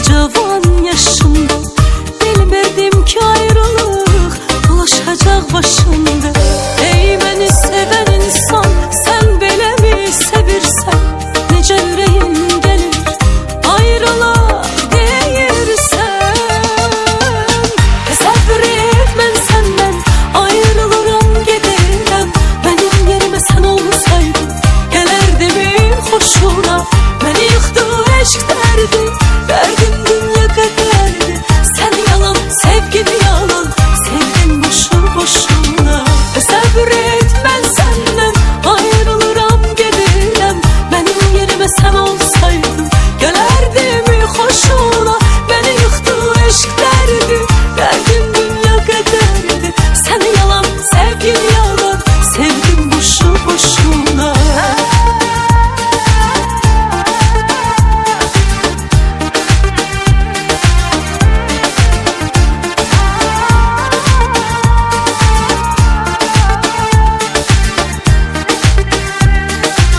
cavan yaşımda bilmedim ki ayrılık bulaşacak başımda. Ey beni seven insan, sen belə mi sevirsen? Nece yüreğin gelir ayrılığa değirsen? Təsəvvür et, mən səndən ayrılıram, gedirəm. Benim yerime sen olsaydın gələrdimi xoşuna? Məni yıxdı eşq dərdi, dərdim dünya qədərdi. Sen yalan, sevgin yalan, sevgin boşu boşuna. Təsəvvür et, mən səndən ayrılıram, gedirəm. Benim yerime sen olsaydın gələrdimi xoşuna? Məni yıxdı eşq dərdi, dərdim dünya qədərdi. Sen yalan, sevgin yalan, sevgin boşu boşuna.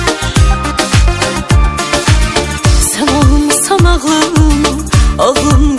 Sen olmasan ağlım